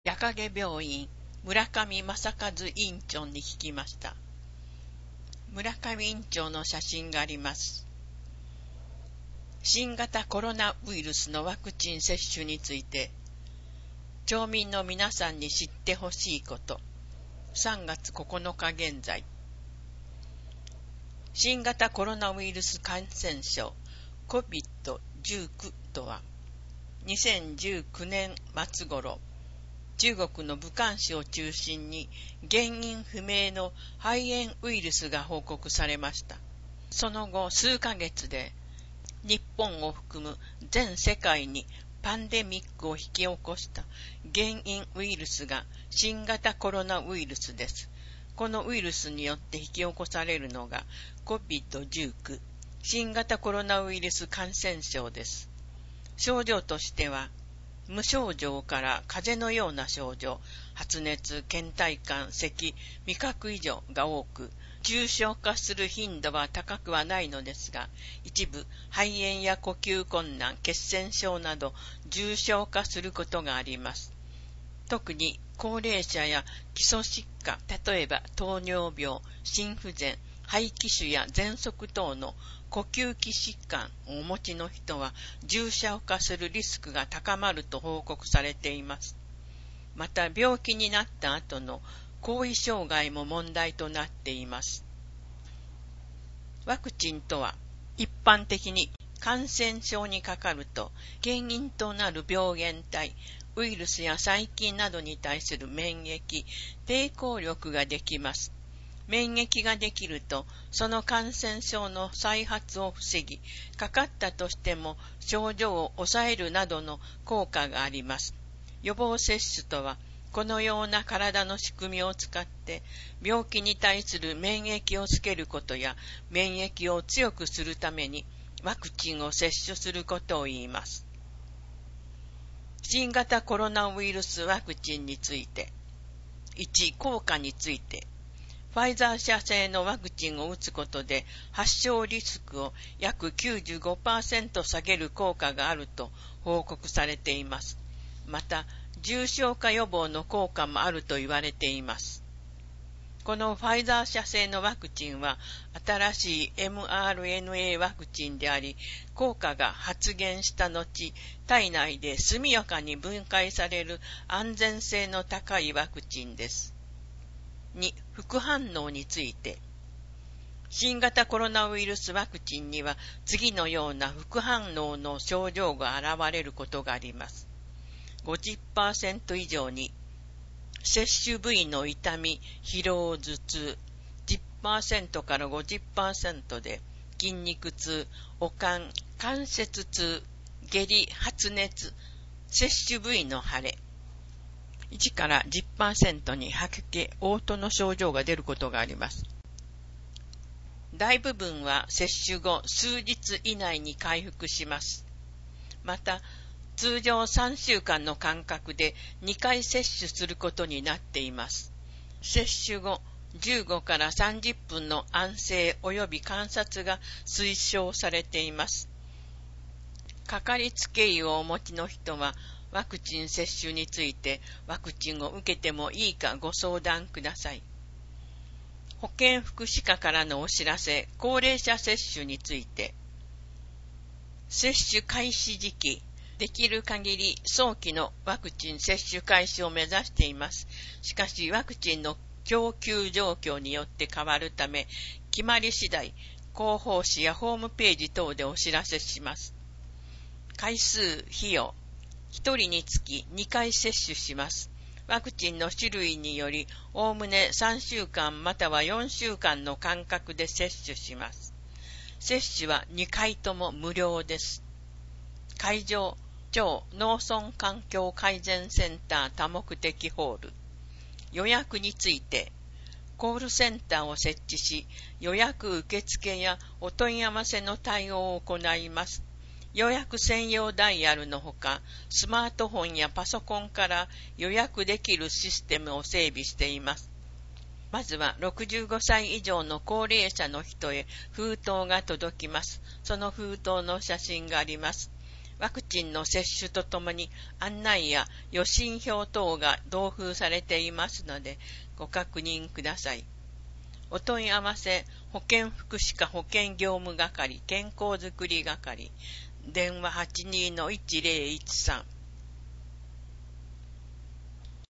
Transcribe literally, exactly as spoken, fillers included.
矢影病院、村上正和院長に聞きました。村上院長の写真があります。新型コロナウイルスのワクチン接種について、町民の皆さんに知ってほしいこと。さんがつここのか現在。新型コロナウイルス感染症 コビッドじゅうきゅう とは、にせんじゅうきゅうねん末頃、中国の武漢市を中心に原因不明の肺炎ウイルスが報告されました。その後数ヶ月で日本を含む全世界にパンデミックを引き起こした原因ウイルスが新型コロナウイルスです。このウイルスによって引き起こされるのが コビッドじゅうきゅう 新型コロナウイルス感染症です。症状としては無症状から風邪のような症状、発熱、倦怠感、咳、味覚異常が多く、重症化する頻度は高くはないのですが、一部肺炎や呼吸困難、血栓症など重症化することがあります。特に高齢者や基礎疾患、例えば糖尿病、心不全、肺気腫や喘息等の呼吸器疾患をお持ちの人は重症化するリスクが高まると報告されています。また病気になった後の後遺障害も問題となっています。ワクチンとは一般的に感染症にかかると原因となる病原体、ウイルスや細菌などに対する免疫、抵抗力ができます。免疫ができると、その感染症の再発を防ぎ、かかったとしても症状を抑えるなどの効果があります。予防接種とは、このような体の仕組みを使って、病気に対する免疫をつけることや、免疫を強くするために、ワクチンを接種することを言います。新型コロナウイルスワクチンについて、いち、効果について、ファイザー社製のワクチンを打つことで発症リスクを約 きゅうじゅうごパーセント 下げる効果があると報告されています。また、重症化予防の効果もあると言われています。このファイザー社製のワクチンは新しい エムアールエヌエー ワクチンであり、効果が発現した後、体内で速やかに分解される安全性の高いワクチンです。に、副反応について。新型コロナウイルスワクチンには次のような副反応の症状が現れることがあります。ごじゅっパーセント 以上に、接種部位の痛み、疲労、頭痛、じゅっパーセント から ごじゅっパーセント で筋肉痛、悪寒、関節痛、下痢、発熱、接種部位の腫れ、いちから じゅっパーセント に吐き気、嘔吐の症状が出ることがあります。大部分は接種後数日以内に回復します。また、通常さんしゅうかんの間隔でにかい接種することになっています。接種後、じゅうごからさんじゅっぷんの安静及び観察が推奨されています。かかりつけ医をお持ちの人は、ワクチン接種についてワクチンを受けてもいいかご相談ください。保健福祉課からのお知らせ、高齢者接種について。接種開始時期、できる限り早期のワクチン接種開始を目指しています。しかしワクチンの供給状況によって変わるため、決まり次第、広報誌やホームページ等でお知らせします。回数、費用。ひとりにつきにかい接種します。ワクチンの種類により、おおむねさんしゅうかんまたはよんしゅうかんの間隔で接種します。接種はにかいとも無料です。会場、町農村環境改善センター多目的ホール。予約について、コールセンターを設置し、予約受付やお問い合わせの対応を行います。予約専用ダイヤルのほか、スマートフォンやパソコンから予約できるシステムを整備しています。まずはろくじゅうごさい以上の高齢者の人へ封筒が届きます。その封筒の写真があります。 ワクチンの接種とともに案内や予診票等が同封されていますのでご確認ください。お問い合わせ、保健福祉課保健業務係健康づくり係、電話 はちにーのいちぜろいちさん